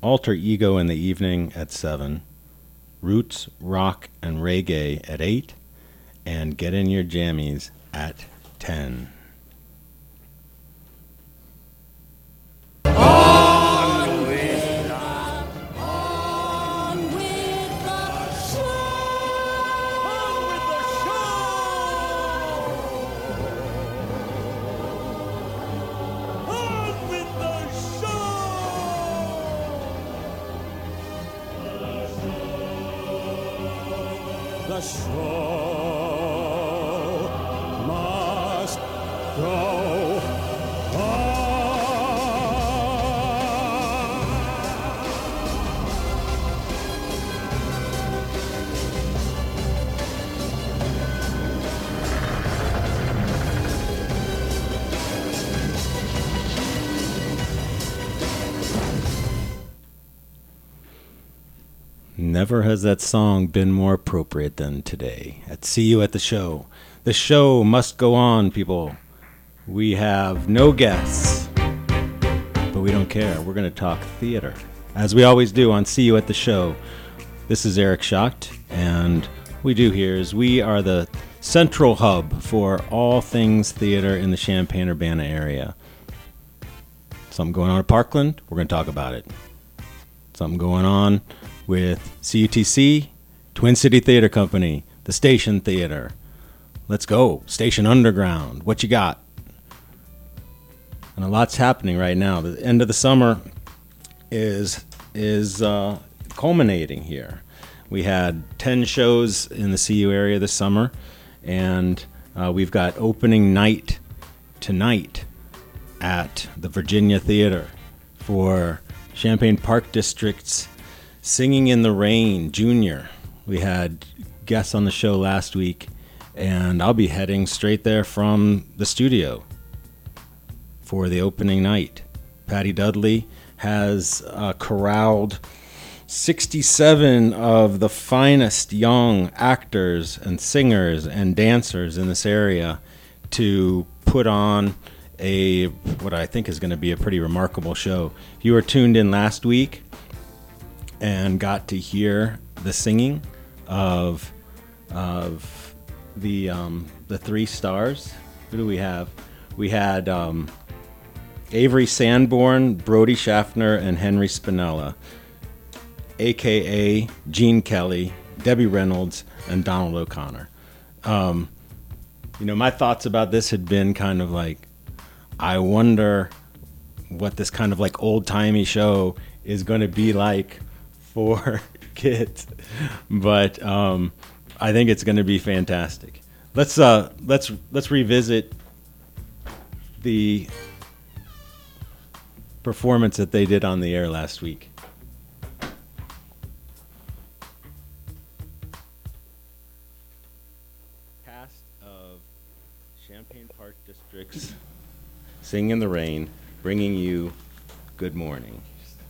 Alter Ego in the evening at 7, Roots, Rock, and Reggae at 8, and Get In Your Jammies at 10. The show must go on. Never has that song been more appropriate than today at See You at the Show. The show must go on, people. We have no guests, but we don't care. We're going to talk theater, as we always do on See You at the Show. This is Eric Schacht, and what we do here is we are the central hub for all things theater in the Champaign-Urbana area. Something going on at Parkland, we're going to talk about it. Something going on with CUTC, Twin City Theater Company, the Station Theater. Let's go. Station Underground. What you got? And a lot's happening right now. The end of the summer is culminating here. We had 10 shows in the CU area this summer, and we've got opening night tonight at the Virginia Theater for Champaign Park District's Singing in the Rain Junior. We had guests on the show last week, and I'll be heading straight there from the studio for the opening night. Patty Dudley has corralled 67 of the finest young actors and singers and dancers in this area to put on what I think is going to be a pretty remarkable show. If you were tuned in last week and got to hear the singing of the three stars, who do we have? We had Avery Sanborn, Brody Schaffner, and Henry Spinella, a.k.a. Gene Kelly, Debbie Reynolds, and Donald O'Connor. My thoughts about this had been kind of like, I wonder what this kind of like old-timey show is going to be like for kids. But I think it's going to be fantastic. Let's revisit the performance that they did on the air last week. Cast of Champaign Park District's Sing in the Rain, bringing you Good Morning.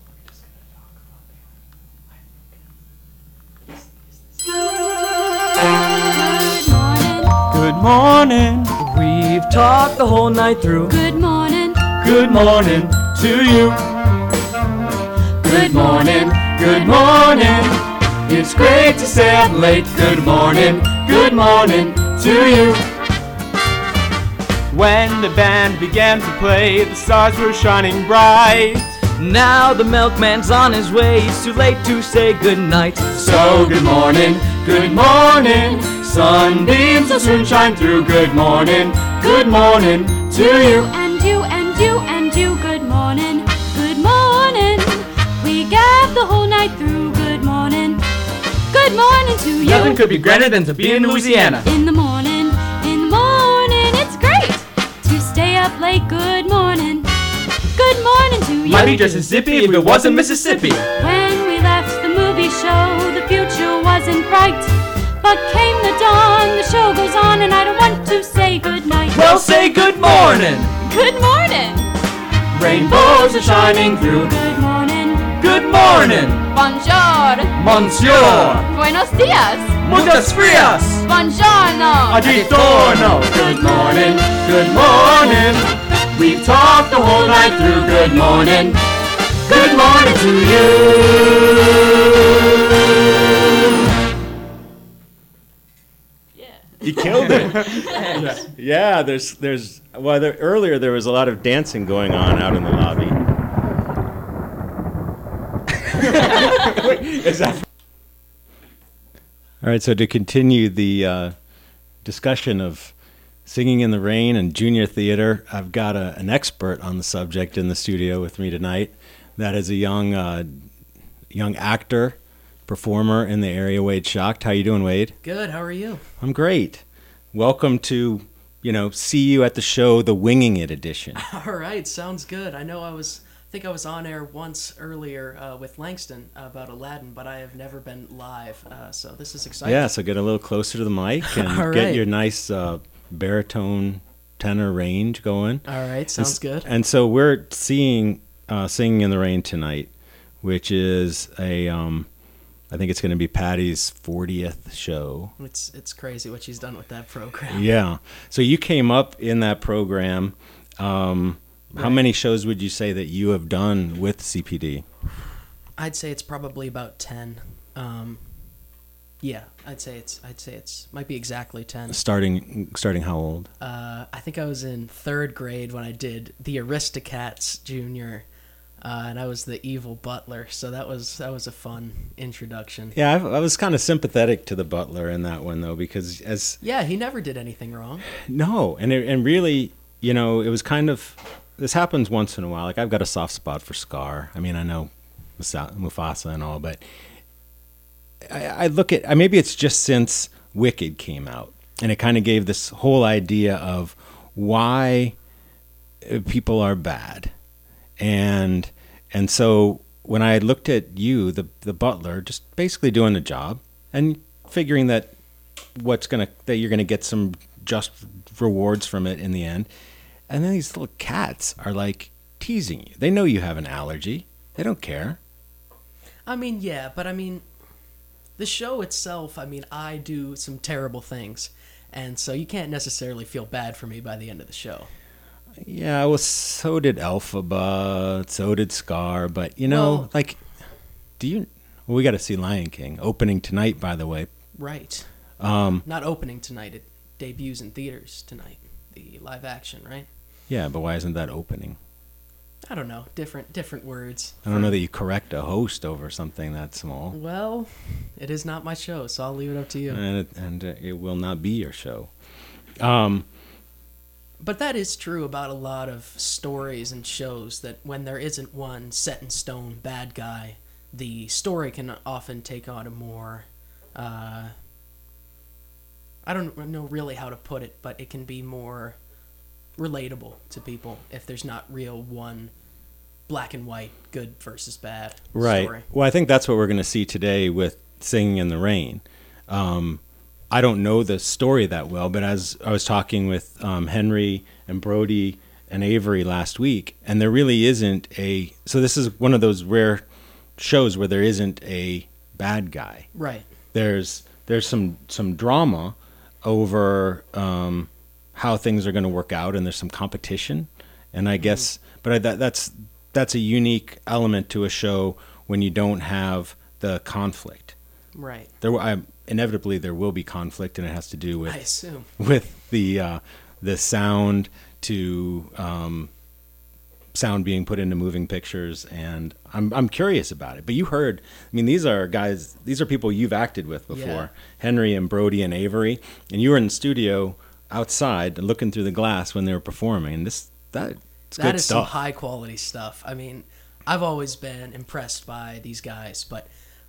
Good morning. We've talked the whole night through. Good morning. Good morning to you. Good morning. Good morning. It's great to stay up late. Good morning. Good morning to you. When the band began to play, the stars were shining bright. Now the milkman's on his way. It's too late to say goodnight. So good morning. Good morning. Sunbeams will soon shine through. Good morning to you. And you, and you, and you. Good morning. Good morning. We got the whole night through. Good morning. Good morning to you. Nothing could be grander than to be in Louisiana. In the morning, it's great to stay up late. Good morning. Good morning to you. Might be just as zippy if it wasn't Mississippi. When we left the movie show, the future wasn't bright. But came the dawn, the show goes on, and I don't want to say goodnight. Well, say good morning. Good morning. Rainbows are shining through. Good morning. Good morning. Bonjour. Monsieur. Buenos dias. Muchas frias. Buongiorno. Aggiorno. Good morning. Good morning. We've talked the whole night through. Good morning. Good morning to you. killed it. Yeah, earlier there was a lot of dancing going on out in the lobby. Is that? All right, so to continue the discussion of singing in the rain and junior theater, I've got an expert on the subject in the studio with me tonight. That is a young actor, performer in the area, Wade Schacht. How you doing, Wade? Good. How are you? I'm great. Welcome to, see you at the show, the Winging It edition. All right. Sounds good. I know I think I was on air once earlier with Langston about Aladdin, but I have never been live, so this is exciting. Yeah, so get a little closer to the mic and All get right. your nice baritone tenor range going. All right. Sounds good. And so we're seeing Singing in the Rain tonight, which is I think it's going to be Patty's 40th show. It's crazy what she's done with that program. Yeah. So you came up in that program. How Right. many shows would you say that you have done with CPD? I'd say it's probably about 10. Yeah, I'd say it's might be exactly 10. Starting how old? I think I was in 3rd grade when I did the Aristocats Junior, and I was the evil butler. So that was a fun introduction. Yeah, I was kind of sympathetic to the butler in that one though, because Yeah, he never did anything wrong. no, and really, it was kind of, this happens once in a while. Like I've got a soft spot for Scar. I mean, I know Mufasa and all, but I look at, maybe it's just since Wicked came out, and it kind of gave this whole idea of why people are bad, and so when I looked at you, the butler, just basically doing the job and figuring that that you're gonna get some just rewards from it in the end, and then these little cats are like teasing you. They know you have an allergy. They don't care. I mean, yeah, but I mean, the show itself, I mean, I do some terrible things, and so you can't necessarily feel bad for me by the end of the show. Yeah, well, so did Elphaba, so did Scar, but Well- well, we got to see Lion King, opening tonight, by the way. Right. Um, Not opening tonight, it debuts in theaters tonight, the live action, right? yeah, but why isn't that opening? I don't know, different words. I don't know that you correct a host over something that small, Well, it is not my show, so I'll leave it up to you. and it will not be your show. But that is true about a lot of stories and shows, that when there isn't one set in stone bad guy, the story can often take on a more, I don't know really how to put it, but it can be more relatable to people if there's not real one black and white, good versus bad Right. story. Well, I think that's what we're going to see today with Singing in the Rain. I don't know the story that well, but as I was talking with Henry and Brody and Avery last week, and there really isn't so this is one of those rare shows where there isn't a bad guy. Right. There's some drama over how things are going to work out, and there's some competition, and I guess, but that's a unique element to a show when you don't have the conflict. Right. Inevitably there will be conflict, and it has to do I assume. with the sound to sound being put into moving pictures, and I'm curious about it. But you heard, I mean, these are people you've acted with before, Yeah. Henry and Brody and Avery, and you were in the studio outside looking through the glass when they were performing, and that's That good is some stuff. high quality stuff. I mean, I've always been impressed by these guys, but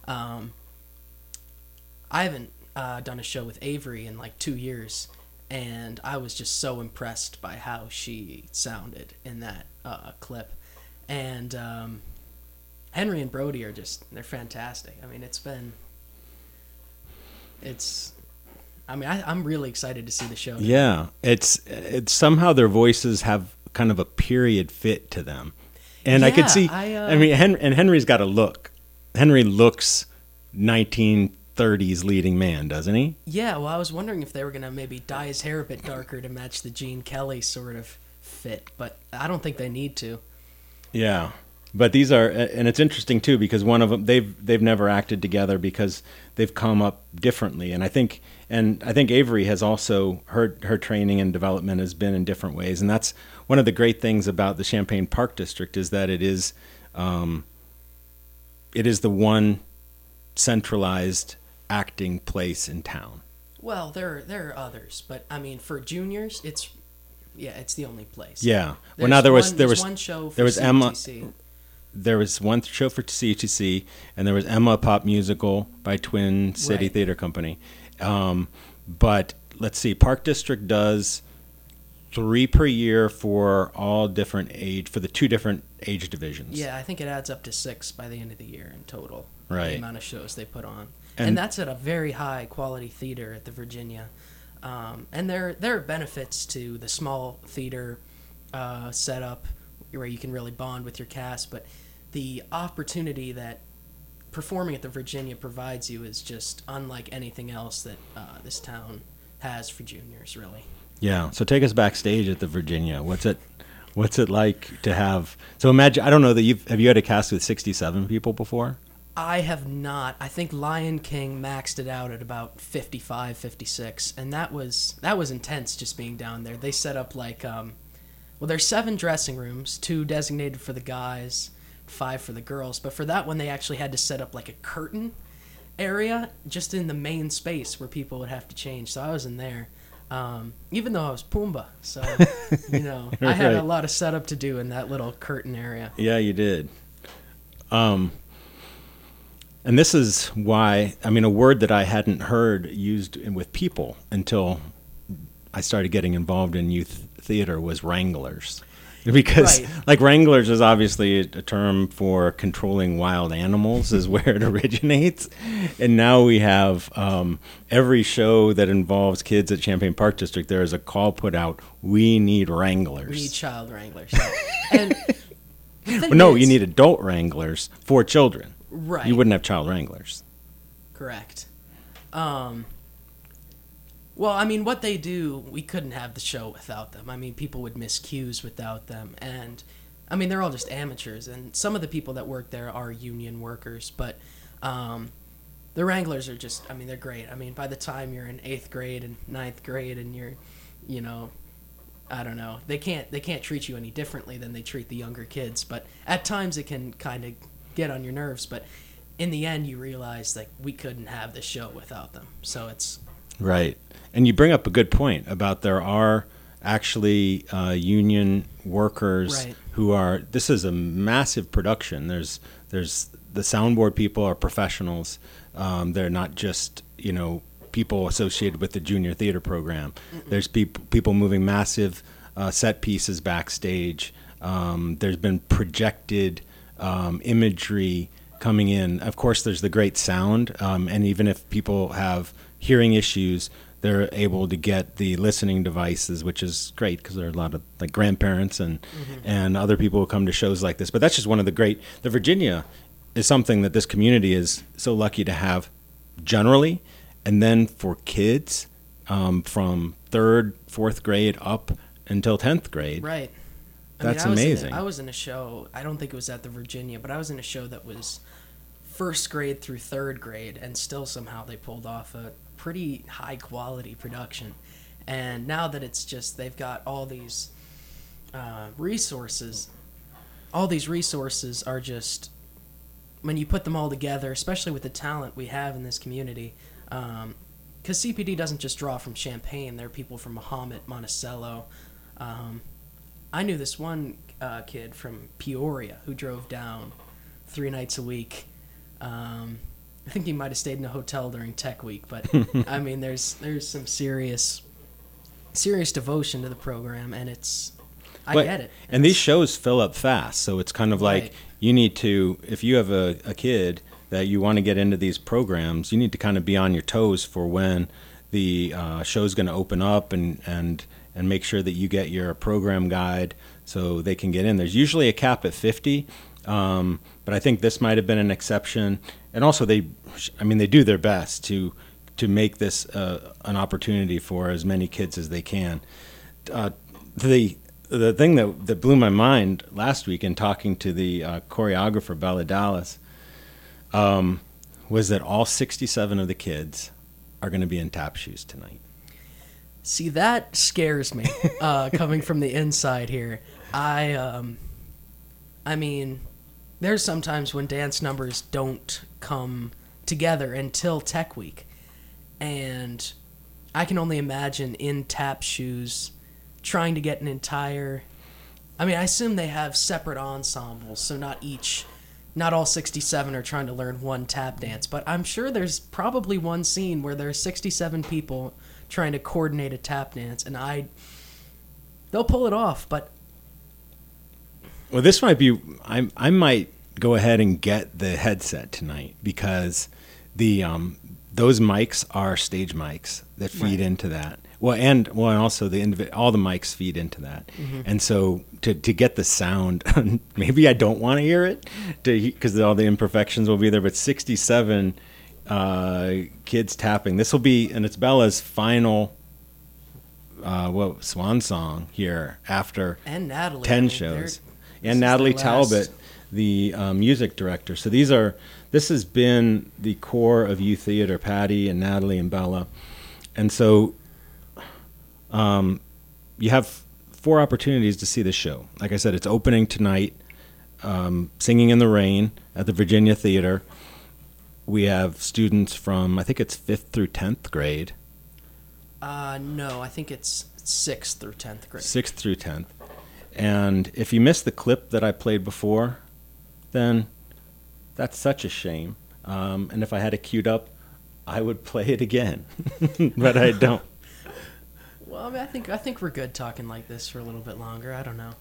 I haven't done a show with Avery in like 2 years, and I was just so impressed by how she sounded in that clip. And Henry and Brody are they're fantastic. I mean, I'm really excited to see the show. Yeah, it's somehow their voices have kind of a period fit to them, and I could Yeah, see. I mean, Henry's got a look. Henry looks 1930s leading man, doesn't he? Yeah, well, I was wondering if they were going to maybe dye his hair a bit darker to match the Gene Kelly sort of fit, but I don't think they need to. Yeah. But these are, and it's interesting too, because one of them they've never acted together because they've come up differently, and I think Avery has also her training and development has been in different ways, and that's one of the great things about the Champaign Park District is that it is the one centralized acting place in town. Well, there are others, but I mean, for juniors, it's the only place. Yeah. There's Well, now there was one show for there was Emma. CTC. There was one show for CTC, and there was Emma Pop Musical by Twin City Right. Theater Company. But let's see, Park District does 3 per year for all different age, for the 2 different age divisions. Yeah, I think it adds up to 6 by the end of the year in total. Right. The amount of shows they put on, And- and that's at a very high quality theater at the Virginia. And there are benefits to the small theater setup where you can really bond with your cast, but the opportunity that performing at the Virginia provides you is just unlike anything else that this town has for juniors, really. Yeah. So take us backstage at the Virginia. What's it like to have? So imagine, I don't know that have you had a cast with 67 people before? I have not. I think Lion King maxed it out at about 55, 56, and that was intense just being down there. They set up like there's 7 dressing rooms, 2 designated for the guys, 5 for the girls, but for that one they actually had to set up like a curtain area just in the main space where people would have to change. So I was in there. Even though I was Pumbaa, so I had a Right. lot of setup to do in that little curtain area. Yeah, you did. And this is why, I mean, a word that I hadn't heard used with people until I started getting involved in youth theater was wranglers. Because, Right. like, wranglers is obviously a term for controlling wild animals, is where it originates. And now we have every show that involves kids at Champaign Park District, there is a call put out, we need wranglers. We need child wranglers. And the thing No, is- you need adult wranglers for children. Right. You wouldn't have child wranglers. Correct. Well, I mean, what they do, we couldn't have the show without them. I mean, people would miss cues without them. And, I mean, they're all just amateurs. And some of the people that work there are union workers. But the Wranglers are just, I mean, they're great. I mean, by the time you're in 8th grade and 9th grade and you're, I don't know, they can't treat you any differently than they treat the younger kids. But at times it can kind of get on your nerves. But in the end, you realize, like, we couldn't have the show without them. So it's... Right. And you bring up a good point about there are actually union workers Right. who are, this is a massive production. There's the soundboard people are professionals. They're not just, people associated with the junior theater program. There's people moving massive set pieces backstage. There's been projected imagery coming in. Of course, there's the great sound. And even if people have hearing issues, they're able to get the listening devices, which is great because there are a lot of like grandparents and other people who come to shows like this. But that's just one of the Virginia is something that this community is so lucky to have generally. And then for kids from 3rd, 4th grade up until 10th grade. Right. That's I was amazing. I was in a show, I don't think it was at the Virginia, but I was in a show that was 1st grade through 3rd grade, and still somehow they pulled off a pretty high quality production. And now that it's just, they've got all these resources, are just, when you put them all together, especially with the talent we have in this community, because CPD doesn't just draw from Champaign, there are people from Mahomet, Monticello. I knew this one kid from Peoria who drove down 3 nights a week. I think he might have stayed in a hotel during Tech Week, but I mean, there's some serious devotion to the program, and I get it. And these shows fill up fast, so it's kind of like Right. you need to, if you have a kid that you want to get into these programs, you need to kind of be on your toes for when the show's going to open up and make sure that you get your program guide so they can get in. There's usually a cap at 50, but I think this might have been an exception. And also they do their best to make this an opportunity for as many kids as they can. The the thing that blew my mind last week in talking to the choreographer, Bella Dallas, was that all 67 of the kids are going to be in tap shoes tonight. See, that scares me, coming from the inside here. I mean, there's sometimes when dance numbers don't come together until Tech Week. And I can only imagine in tap shoes trying to get an entire... I mean, I assume they have separate ensembles, so not all 67 are trying to learn one tap dance, but I'm sure there's probably one scene where there's 67 people trying to coordinate a tap dance, and they'll pull it off, but... Well, this might be... I might go ahead and get the headset tonight, because those mics are stage mics that feed into that. And also all the mics feed into that. Mm-hmm. And so to get the sound, maybe I don't want to hear it because all the imperfections will be there, but 67 kids tapping. This will be, and it's Bella's final swan song here after and Natalie, 10 shows. And Natalie Talbot, the music director. So this has been the core of Youth Theater, Patty and Natalie and Bella. And so you have 4 opportunities to see this show. Like I said, it's opening tonight, Singing in the Rain at the Virginia Theater. We have students from, I think it's 5th through 10th grade. No, I think it's 6th through 10th grade. 6th through 10th. And if you missed the clip that I played before, then that's such a shame. And if I had it queued up, I would play it again, but I don't. Well, I mean, I think we're good talking like this for a little bit longer. I don't know.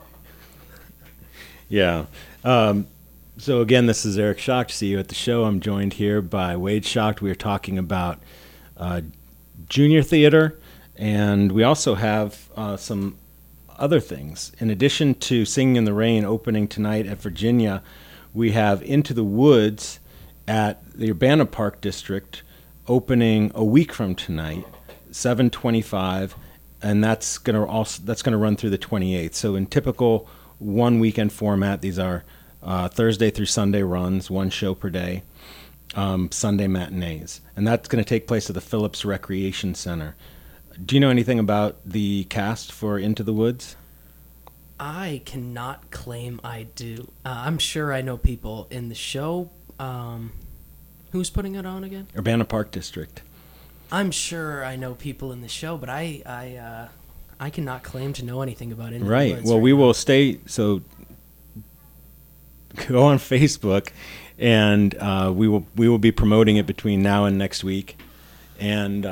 Yeah. So again, this is Eric Schacht. See you at the show. I'm joined here by Wade Schacht. We are talking about junior theater, and we also have some other things. In addition to Singing in the Rain opening tonight at Virginia, we have Into the Woods at the Urbana Park District opening a week from tonight, 7:25, and that's going to run through the 28th. So in typical one weekend format, these are Thursday through Sunday runs, one show per day, Sunday matinees, and that's going to take place at the Phillips Recreation Center. Do you know anything about the cast for Into the Woods? I cannot claim I do. I'm sure I know people in the show. Who's putting it on again? Urbana Park District. I'm sure I know people in the show, but I cannot claim to know anything about Into the Woods. Right. Well, we will stay. So go on Facebook, and we will be promoting it between now and next week, and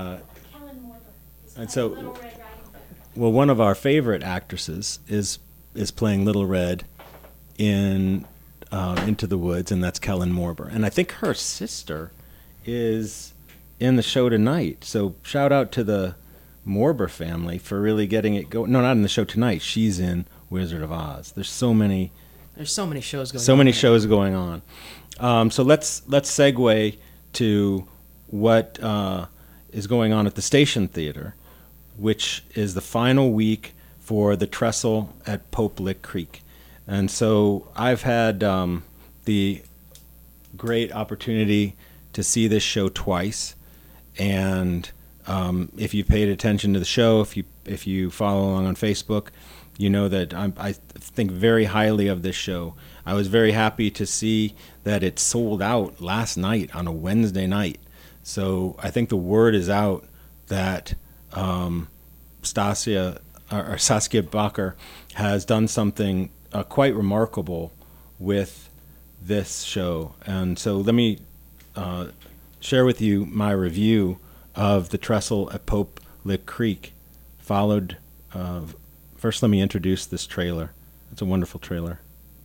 so. Well, one of our favorite actresses is playing Little Red in Into the Woods, and that's Kellen Morber. And I think her sister is in the show tonight. So shout out to the Morber family for really getting it going. No, not in the show tonight. She's in Wizard of Oz. There's so many shows going on. So many shows going on. So let's segue to what is going on at the Station Theater, which is the final week for the Trestle at Pope Lick Creek. And so I've had the great opportunity to see this show twice. And if you paid attention to the show, if you follow along on Facebook, you know that I think very highly of this show. I was very happy to see that it sold out last night on a Wednesday night. So I think the word is out that Saskia Bakker has done something quite remarkable with this show. And so let me share with you my review of the Trestle at Pope Lick Creek. First, let me introduce this trailer. It's a wonderful trailer.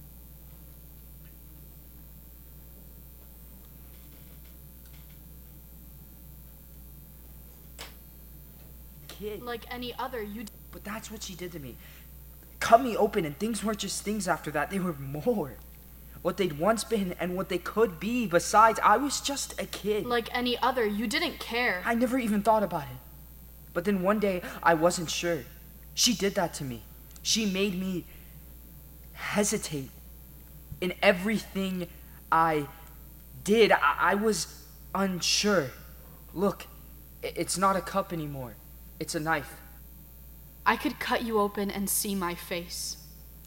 Kid. Like any other, But that's what she did to me. Cut me open, and things weren't just things after that. They were more. What they'd once been and what they could be. Besides, I was just a kid. Like any other, you didn't care. I never even thought about it. But then one day, I wasn't sure. She did that to me. She made me hesitate in everything I did. I was unsure. Look, it's not a cup anymore. It's a knife. I could cut you open and see my face.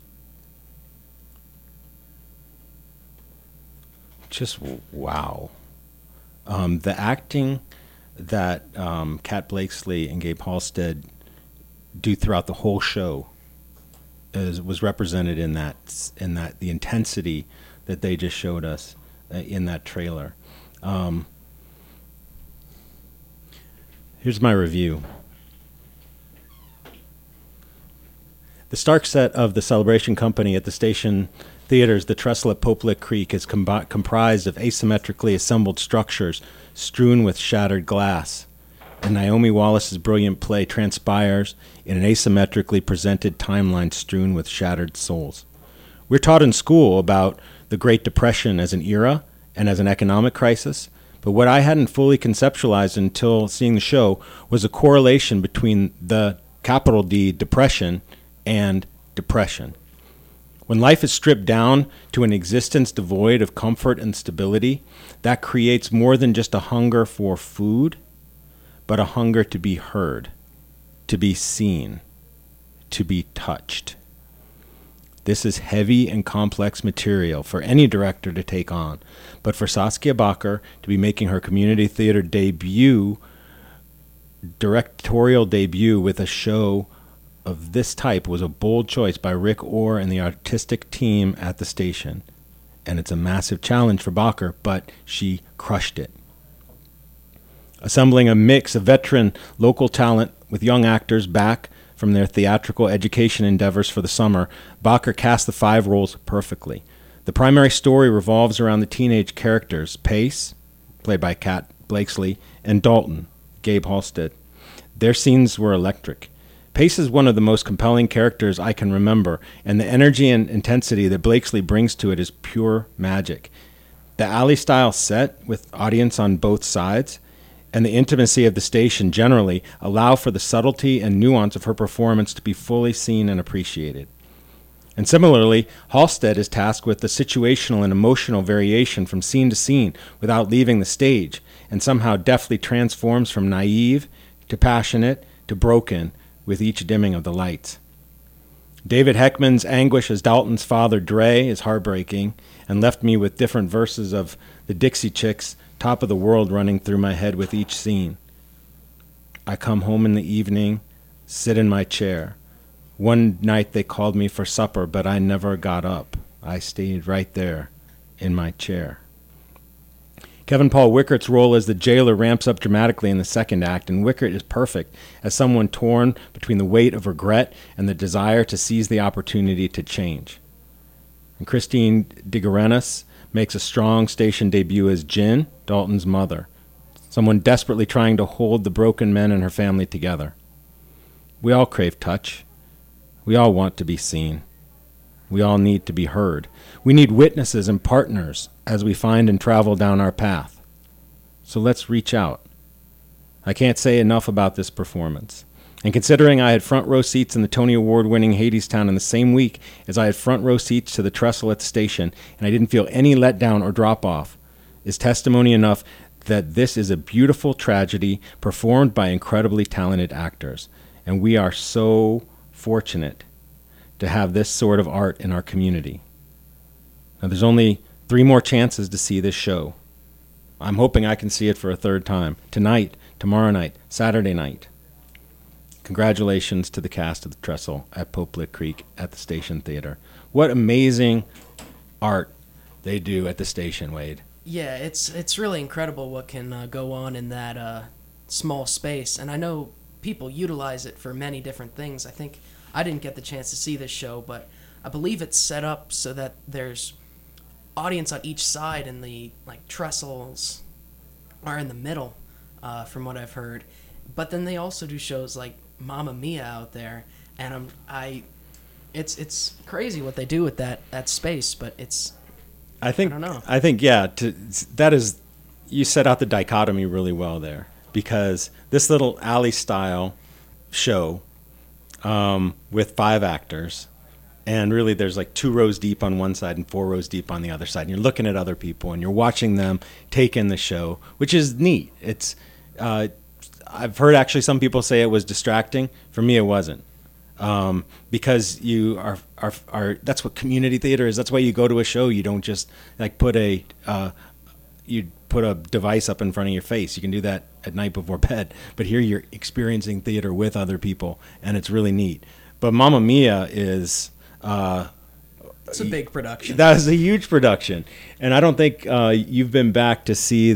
Just wow. The acting that Kat Blakesley and Gabe Halstead do throughout the whole show was represented in that the intensity that they just showed us in that trailer. Here's my review. The Stark set of the Celebration Company at the station theaters, the Trestle at Popelik Creek, is comprised of asymmetrically assembled structures strewn with shattered glass. And Naomi Wallace's brilliant play transpires in an asymmetrically presented timeline strewn with shattered souls. We're taught in school about the Great Depression as an era and as an economic crisis, but what I hadn't fully conceptualized until seeing the show was a correlation between the capital D Depression and depression. When life is stripped down to an existence devoid of comfort and stability, that creates more than just a hunger for food, but a hunger to be heard, to be seen, to be touched. This is heavy and complex material for any director to take on, but for Saskia Bakker to be making her community theater directorial debut with a show of this type was a bold choice by Rick Orr and the artistic team at the station. And it's a massive challenge for Bakker, but she crushed it. Assembling a mix of veteran local talent with young actors back from their theatrical education endeavors for the summer, Bakker cast the 5 roles perfectly. The primary story revolves around the teenage characters, Pace, played by Kat Blakesley, and Dalton, Gabe Halstead. Their scenes were electric. Pace is one of the most compelling characters I can remember, and the energy and intensity that Blakesley brings to it is pure magic. The alley-style set, with audience on both sides, and the intimacy of the station generally allow for the subtlety and nuance of her performance to be fully seen and appreciated. And similarly, Halstead is tasked with the situational and emotional variation from scene to scene without leaving the stage, and somehow deftly transforms from naive to passionate to broken with each dimming of the lights. David Heckman's anguish as Dalton's father, Dre, is heartbreaking and left me with different verses of the Dixie Chicks' Top of the World running through my head with each scene. I come home in the evening, sit in my chair. One night they called me for supper, but I never got up. I stayed right there in my chair. Kevin Paul Wickert's role as the jailer ramps up dramatically in the second act, and Wickert is perfect as someone torn between the weight of regret and the desire to seize the opportunity to change. And Christine DeGarenas makes a strong station debut as Jin, Dalton's mother, someone desperately trying to hold the broken men and her family together. We all crave touch. We all want to be seen. We all need to be heard. We need witnesses and partners as we find and travel down our path. So let's reach out. I can't say enough about this performance. And considering I had front row seats in the Tony Award-winning Hadestown in the same week as I had front row seats to the Trestle at the station, and I didn't feel any letdown or drop-off, is testimony enough that this is a beautiful tragedy performed by incredibly talented actors. And we are so fortunate to have this sort of art in our community. Now, there's only 3 more chances to see this show. I'm hoping I can see it for a 3rd time. Tonight, tomorrow night, Saturday night. Congratulations to the cast of the Trestle at Popelik Creek at the Station Theater. What amazing art they do at the station, Wade. Yeah, it's really incredible what can go on in that small space. And I know people utilize it for many different things. I think I didn't get the chance to see this show, but I believe it's set up so that there's audience on each side, and the trestles are in the middle, from what I've heard. But then they also do shows like Mamma Mia out there, and it's crazy what they do with that space. But I don't know. I think yeah. That is, you set out the dichotomy really well there, because this little alley style show with 5 actors. And really, there's like 2 rows deep on one side and 4 rows deep on the other side. And you're looking at other people and you're watching them take in the show, which is neat. It's I've heard actually some people say it was distracting. For me, it wasn't, because you are that's what community theater is. That's why you go to a show. You don't just like put a device up in front of your face. You can do that at night before bed. But here you're experiencing theater with other people, and it's really neat. But Mamma Mia is. It's a big production. That was a huge production, and I don't think you've been back to see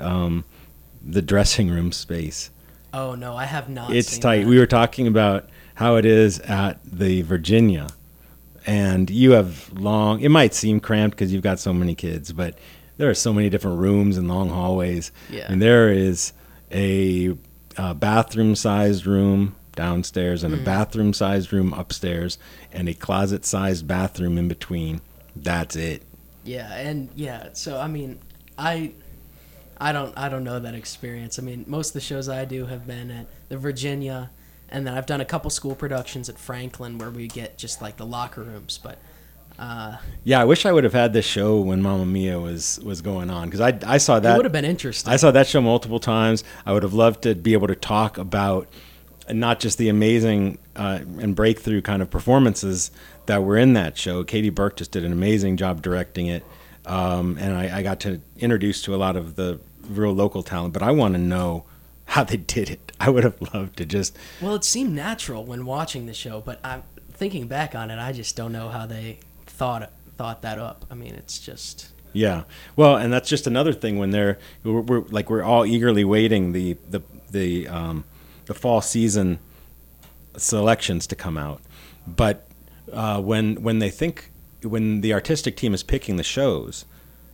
the dressing room space. Oh no, I have not. It's seen tight. That. We were talking about how it is at the Virginia, and you have long. It might seem cramped because you've got so many kids, but there are so many different rooms and long hallways. Yeah. And there is a bathroom-sized room downstairs and a bathroom-sized room upstairs and a closet-sized bathroom in between. That's it. Yeah, and yeah, so I mean, I don't know that experience. I mean, most of the shows I do have been at the Virginia, and then I've done a couple school productions at Franklin where we get just like the locker rooms. But yeah, I wish I would have had this show when Mamma Mia was going on, because I saw that. It would have been interesting. I saw that show multiple times. I would have loved to be able to talk about not just the amazing and breakthrough kind of performances that were in that show. Katie Burke just did an amazing job directing it, and I got to introduce to a lot of the real local talent. But I want to know how they did it. I would have loved to just. Well, it seemed natural when watching the show, but I'm thinking back on it, I just don't know how they thought that up. I mean, it's just. Yeah, well, and that's just another thing when we're all eagerly waiting the fall season selections to come out, but when the artistic team is picking the shows,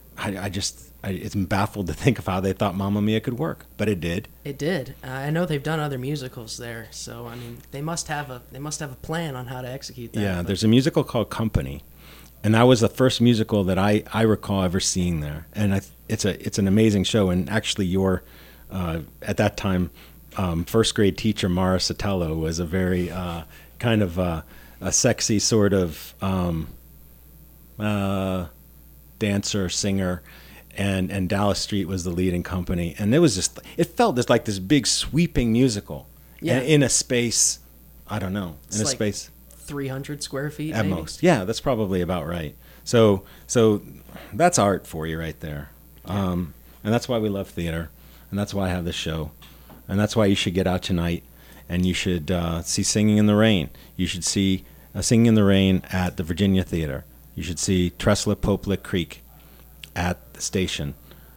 it's baffled to think of how they thought Mamma Mia could work, but it did. It did. I know they've done other musicals there, so I mean they must have a plan on how to execute that. Yeah, but. There's a musical called Company, and that was the first musical that I recall ever seeing there, and it's an amazing show. And actually, your at that time. First grade teacher Mara Sotelo was a very kind of a sexy sort of dancer, singer, and Dallas Street was the lead in Company, and it felt just like this big sweeping musical, Yeah. in a space, I don't know, It's in a like space 300 square feet at maybe? most. Yeah, that's probably about right. So that's art for you right there, and that's why we love theater, and that's why I have this show. And that's why you should get out tonight, and you should see Singing in the Rain. You should see Singing in the Rain at the Virginia Theater. You should see Tresla Poplick Creek at the station.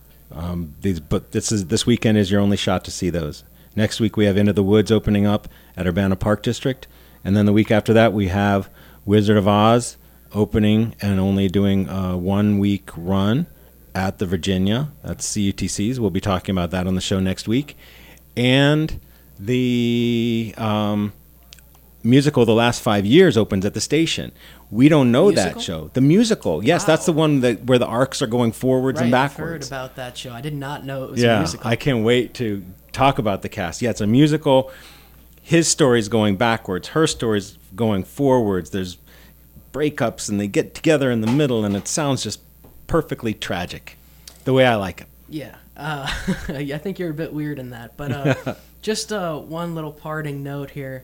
But this weekend is your only shot to see those. Next week we have Into the Woods opening up at Urbana Park District, and then the week after that we have Wizard of Oz opening and only doing a 1-week run at the Virginia. That's CUTC's. We'll be talking about that on the show next week. And the musical The Last 5 Years opens at the station. We don't know that show. The musical. Yes, Wow. That's the one where the arcs are going forwards and Right, I've backwards. heard about that show. I did not know it was a musical. I can't wait to talk about the cast. Yeah, it's a musical. His story's going backwards. Her story's going forwards. There's breakups, and they get together in the middle, and it sounds just perfectly tragic, the way I like it. Yeah. I think you're a bit weird in that. But just one little parting note here.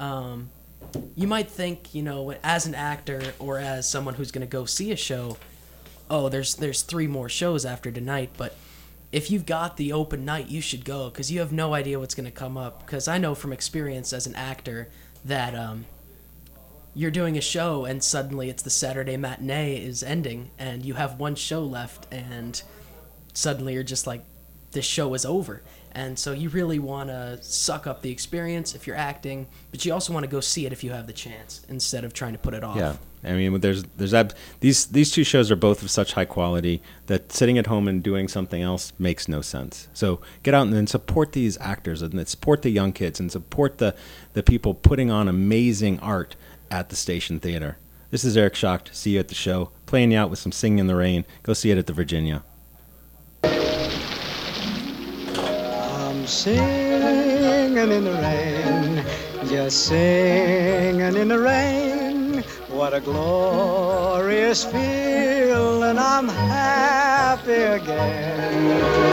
You might think, as an actor or as someone who's going to go see a show, oh, there's 3 more shows after tonight. But if you've got the open night, you should go, because you have no idea what's going to come up. Because I know from experience as an actor that you're doing a show and suddenly it's the Saturday matinee is ending and you have 1 show left and suddenly you're just like, this show is over. And so you really want to suck up the experience if you're acting, but you also want to go see it if you have the chance instead of trying to put it off. Yeah, I mean, these 2 shows are both of such high quality that sitting at home and doing something else makes no sense. So get out and then support these actors and support the young kids and support the people putting on amazing art at the Station Theater. This is Eric Schacht. See you at the show. Playing you out with some Singing in the Rain. Go see it at the Virginia. I'm singing in the rain, Just singing in the rain, what a glorious feeling, I'm happy again.